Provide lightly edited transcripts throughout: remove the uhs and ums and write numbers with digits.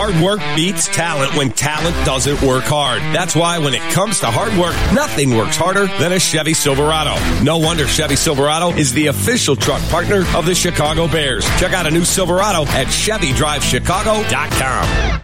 Hard work beats talent when talent doesn't work hard. That's why when it comes to hard work, nothing works harder than a Chevy Silverado. No wonder Chevy Silverado is the official truck partner of the Chicago Bears. Check out a new Silverado at ChevyDriveChicago.com.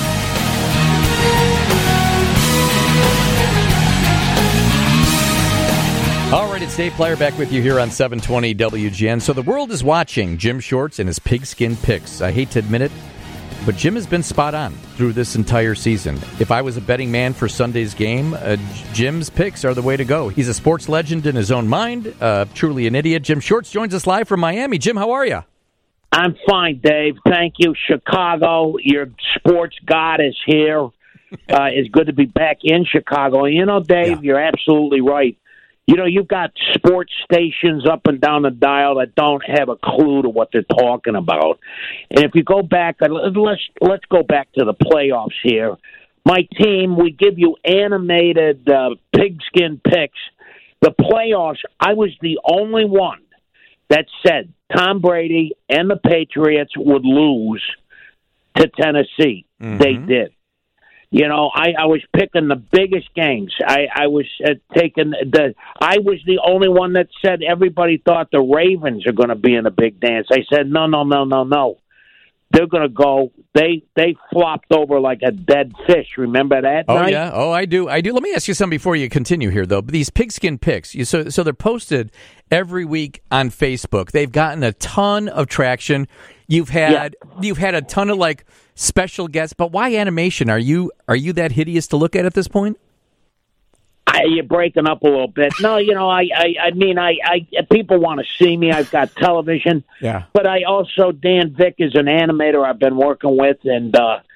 All right, it's Dave Player back with you here on 720 WGN. So the world is watching Jim Shorts and his pigskin picks. I hate to admit it, but Jim has been spot on through this entire season. If I was a betting man for Sunday's game, Jim's picks are the way to go. He's a sports legend in his own mind, truly an idiot. Jim Shorts joins us live from Miami. Jim, how are you? I'm fine, Dave. Thank you, Chicago. Your sports god is here. It's good to be back in Chicago. You know, Dave, You're absolutely right. You know, you've got sports stations up and down the dial that don't have a clue to what they're talking about. And if you go back, let's go back to the playoffs here. My team, we give you animated pigskin picks. The playoffs, I was the only one that said Tom Brady and the Patriots would lose to Tennessee. Mm-hmm. They did. You know, I was picking the biggest games. I was taking I was the only one that said everybody thought the Ravens are going to be in a big dance. I said, no. They're going to go. They flopped over like a dead fish. Remember that night? Yeah. Oh, I do. Let me ask you something before you continue here, though. These pigskin picks, so they're posted every week on Facebook. They've gotten a ton of traction. You've had a ton of like special guests, but why animation? Are you that hideous to look at this point? You're breaking up a little bit. No, you know, I mean, people want to see me. I've got television, but I also Dan Vick is an animator I've been working with, and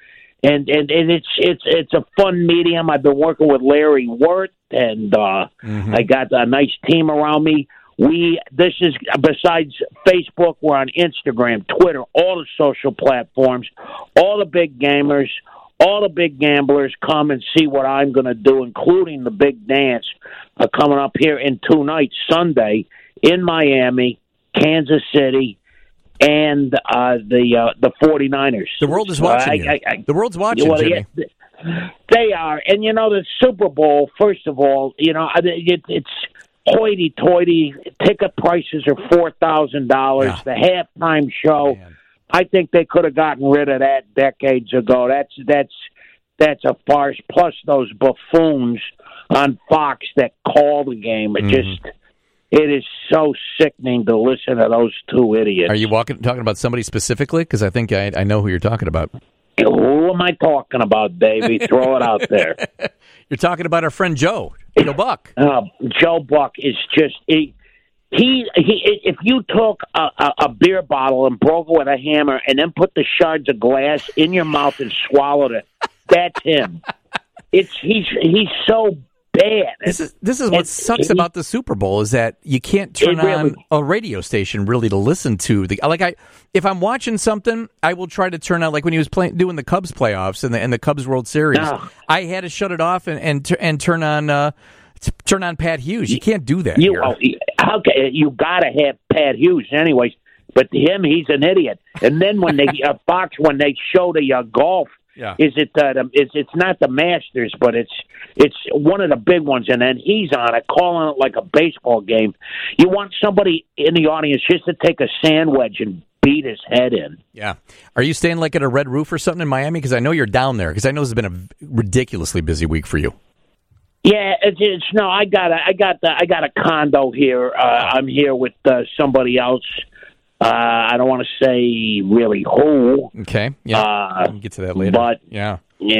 it's a fun medium. I've been working with Larry Wirt, and I got a nice team around me. This is besides Facebook, we're on Instagram, Twitter, all the social platforms, all the big gamers. All the big gamblers come and see what I'm going to do, including the big dance coming up here in 2 nights, Sunday in Miami, Kansas City, and the 49ers. The world is watching you. The world's watching, Jimmy. They are. And, you know, the Super Bowl, first of all, you know, it's hoity-toity. Ticket prices are $4,000. Yeah. The halftime show. Man. I think they could have gotten rid of that decades ago. That's a farce. Plus those buffoons on Fox that call the game. It is so sickening to listen to those two idiots. Are you talking about somebody specifically? Because I think I know who you're talking about. Who am I talking about, Davey? Throw it out there. You're talking about our friend Joe Buck. Joe Buck is just He if you took a beer bottle and broke it with a hammer and then put the shards of glass in your mouth and swallowed it, that's him. He's so bad. This is what sucks about the Super Bowl is that you can't turn on a radio station really to listen to if I'm watching something, I will try to turn on, like when he was doing the Cubs playoffs and the Cubs World Series. No. I had to shut it off and turn on. Turn on Pat Hughes. You can't do that. You got to have Pat Hughes, anyways. But to him, he's an idiot. And then when they Fox, when they show the golf, it's not the Masters, but it's one of the big ones. And then he's on it, calling it like a baseball game. You want somebody in the audience just to take a sand wedge and beat his head in. Yeah. Are you staying like at a Red Roof or something in Miami? Because I know you're down there. Because I know it's been a ridiculously busy week for you. Yeah, no. I got a condo here. I'm here with somebody else. I don't want to say really who. Okay, yeah, we'll get to that later. But yeah.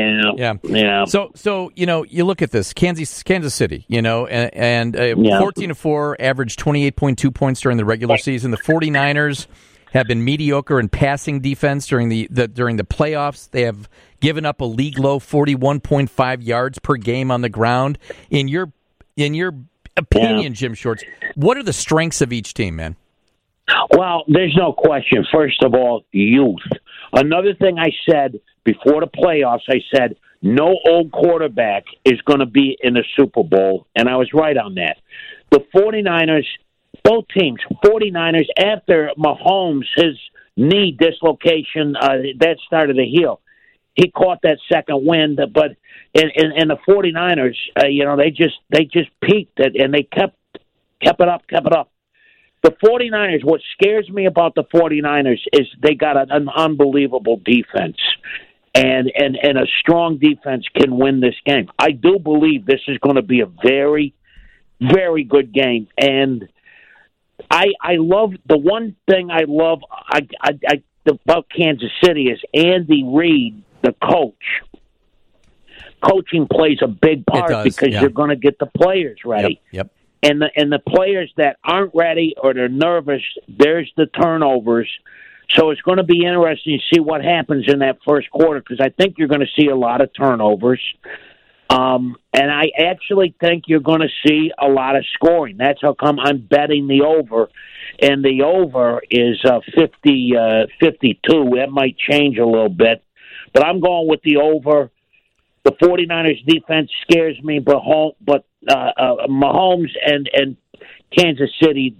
So you know, you look at this Kansas City, you know, and 14-4, averaged 28.2 points during the regular season. The 49ers have been mediocre in passing defense during the playoffs. They have given up a league low 41.5 yards per game on the ground. In your opinion, Jim Shorts, what are the strengths of each team, man? Well, there's no question. First of all, youth. Another thing I said before the playoffs, I said no old quarterback is going to be in the Super Bowl, and I was right on that. The 49ers, both teams, 49ers, after Mahomes, his knee dislocation, that started to heal. he caught that second wind. But in the 49ers, they just peaked it, and they kept it up. The 49ers, what scares me about the 49ers is they got an unbelievable defense. And a strong defense can win this game. I do believe this is going to be a very, very good game. And I love the one thing I love about Kansas City is Andy Reid, the coach. Coaching plays a big part because you're going to get the players ready. Yep. And the players that aren't ready or they're nervous, there's the turnovers. So it's going to be interesting to see what happens in that first quarter because I think you're going to see a lot of turnovers. And I actually think you're going to see a lot of scoring. That's how come I'm betting the over. And the over is 52. That might change a little bit. But I'm going with the over. The 49ers defense scares me, but Mahomes and Kansas City,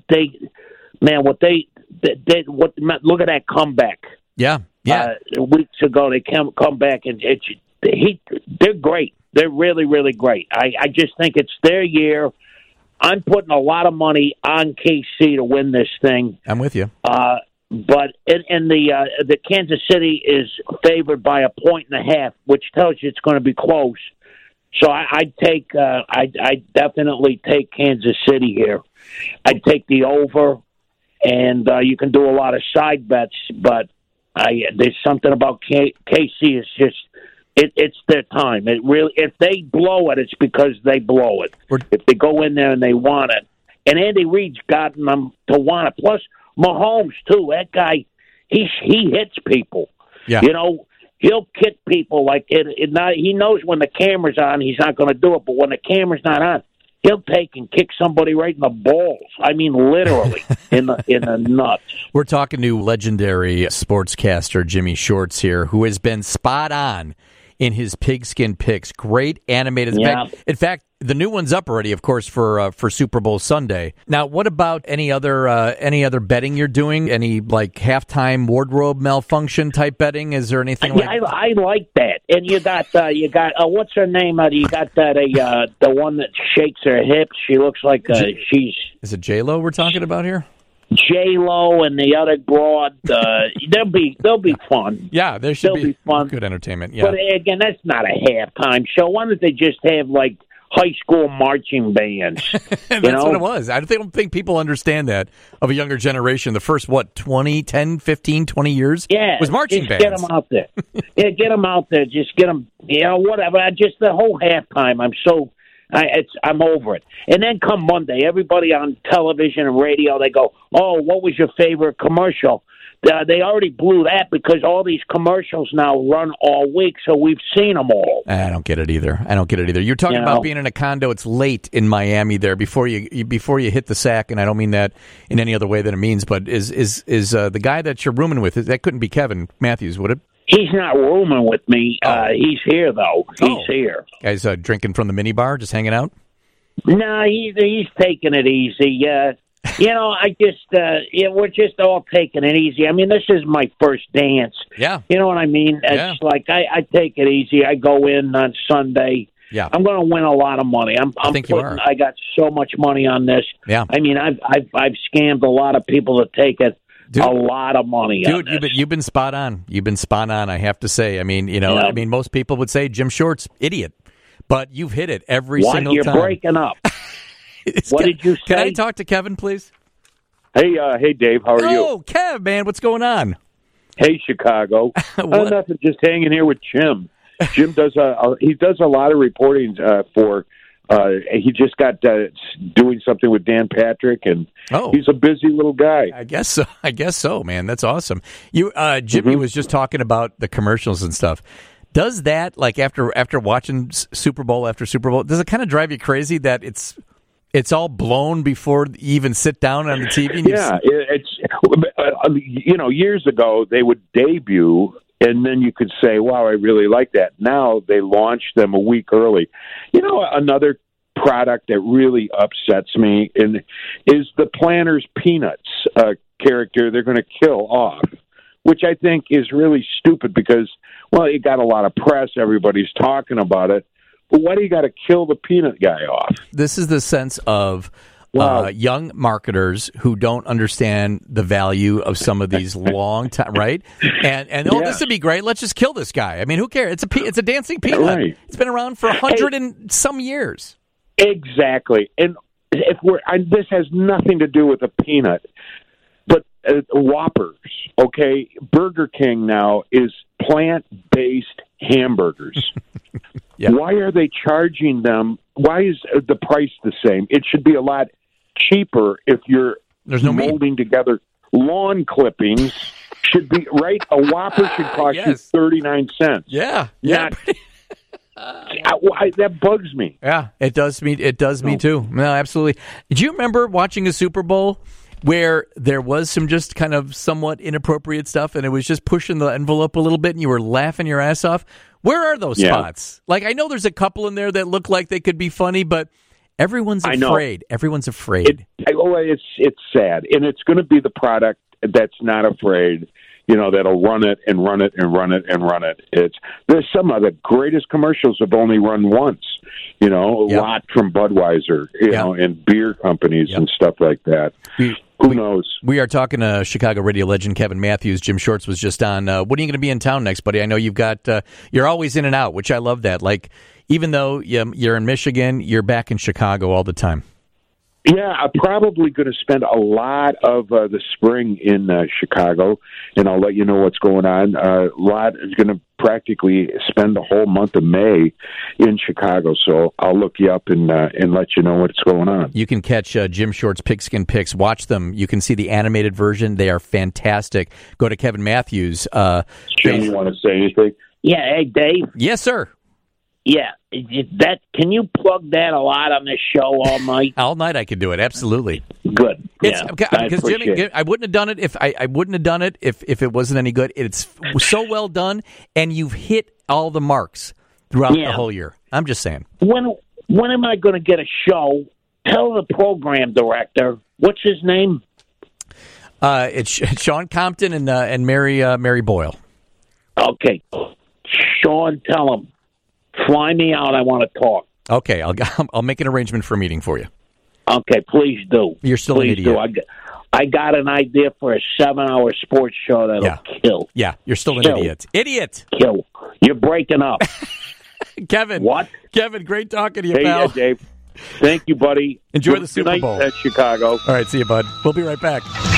look at that comeback. Yeah. Weeks ago, they come back, and they're great. They're really, really great. I just think it's their year. I'm putting a lot of money on KC to win this thing. I'm with you. But the Kansas City is favored by 1.5, which tells you it's going to be close. So I'd definitely take Kansas City here. I'd take the over. And you can do a lot of side bets, but there's something about KC. It's just it's their time. It really, if they blow it, it's because they blow it. If they go in there and they want it, and Andy Reid's gotten them to want it. Plus Mahomes too. That guy, he hits people. Yeah. He'll kick people like it. He knows when the camera's on, he's not going to do it, but when the camera's not on, he'll take and kick somebody right in the balls. I mean, literally, in the nuts. We're talking to legendary sportscaster Jimmy Shorts here, who has been spot on in his pigskin picks. Great animated. Yeah. In fact, the new one's up already, of course, for Super Bowl Sunday. Now, what about any other betting you're doing? Any like halftime wardrobe malfunction type betting? Is there anything like? I like that. And you got what's her name? You got that the one that shakes her hips. She looks like she's. Is it J-Lo we're talking about here? J-Lo and the other broad, they'll be fun. Yeah, they'll be fun. Good entertainment. Yeah, but again, that's not a halftime show. Why don't they just have like high school marching bands? That's what it was. I don't think people understand that of a younger generation. The first 10, 15, 20 years, was marching bands. Get them out there. Get them out there. Just get them. Whatever. Just the whole halftime. I'm over it. And then come Monday, everybody on television and radio, they go, "Oh, what was your favorite commercial?" They already blew that because all these commercials now run all week, so we've seen them all. I don't get it either. You're talking about being in a condo. It's late in Miami there before you hit the sack, and I don't mean that in any other way than it means. But is the guy that you're rooming with? That couldn't be Kevin Matthews, would it? He's not rooming with me. He's here though. He's here. Guys, drinking from the minibar, just hanging out. No, he's taking it easy. We're just all taking it easy. I mean, this is my first dance. Yeah. You know what I mean? It's like I take it easy. I go in on Sunday. Yeah. I'm going to win a lot of money. I got so much money on this. Yeah. I mean, I've scammed a lot of people to take it. Dude, a lot of money. Dude, you've been spot on. I have to say. I mean, most people would say Jim Shorts, idiot. But you've hit it every single time. You're breaking up. What did you say? Can I talk to Kevin, please? Hey, Dave. How are you? Oh, Kev, man, what's going on? Hey, Chicago. Nothing. Just hanging here with Jim. Jim does a lot of reporting for. He just got doing something with Dan Patrick, and he's a busy little guy. I guess so, man. That's awesome. Jimmy was just talking about the commercials and stuff. Does that, like after watching Super Bowl after Super Bowl, does it kind of drive you crazy that it's all blown before you even sit down on the TV? Yeah, it's years ago they would debut. And then you could say, wow, I really like that. Now they launch them a week early. Another product that really upsets me is the Planters Peanuts character they're going to kill off. which I think is really stupid because, well, it got a lot of press. Everybody's talking about it. But why do you got to kill the peanut guy off? This is the sense of young marketers who don't understand the value of some of these long time, right? And this would be great. Let's just kill this guy. I mean, who cares? It's a dancing peanut. Right. It's been around for 100 and some years. Exactly. And this has nothing to do with a peanut, but Whoppers. Okay, Burger King now is plant-based hamburgers. Yeah. Why are they charging them? Why is the price the same? It should be a lot cheaper if you're molding together lawn clippings. Should be right. A Whopper should cost you 39 cents. Yeah. That bugs me. Yeah, it does me. It does me too. No, absolutely. Did you remember watching a Super Bowl where there was some just kind of somewhat inappropriate stuff, and it was just pushing the envelope a little bit, and you were laughing your ass off? Where are those spots? Like, I know there's a couple in there that look like they could be funny, but everyone's afraid. Everyone's afraid. It's sad, and it's going to be the product that's not afraid. That'll run it and run it and run it and run it. There's some of the greatest commercials have only run once. A lot from Budweiser, and beer companies and stuff like that. Who knows? We are talking to Chicago radio legend Kevin Matthews. Jim Shorts was just on. When are you going to be in town next, buddy? I know you've got. You're always in and out, which I love that. Like, even though you're in Michigan, you're back in Chicago all the time. Yeah, I'm probably going to spend a lot of the spring in Chicago, and I'll let you know what's going on. A lot is going to practically spend the whole month of May in Chicago, so I'll look you up and let you know what's going on. You can catch Jim Short's Pigskin Picks. Watch them. You can see the animated version. They are fantastic. Go to Kevin Matthews. Jim, you want to say anything? Yeah, hey, Dave. Yes, sir. Yeah, can you plug that a lot on this show all night? All night I could do it. Absolutely. Good. Because Jimmy, I wouldn't have done it if I wouldn't have done it if it wasn't any good. It's so well done, and you've hit all the marks throughout the whole year. I'm just saying. When am I going to get a show? Tell the program director. What's his name? It's Sean Compton and Mary Boyle. Okay, Sean, tell him. Fly me out. I want to talk. Okay, I'll make an arrangement for a meeting for you. Okay, please do. You're still an idiot. I got an idea for a 7-hour sports show that'll kill. Yeah, you're still an idiot. Idiot. Kill. You're breaking up. Kevin. What? Kevin, great talking to you, pal. Hey, Dave. Thank you, buddy. Enjoy the Super Bowl. Bowl. At Chicago. All right, see you, bud. We'll be right back.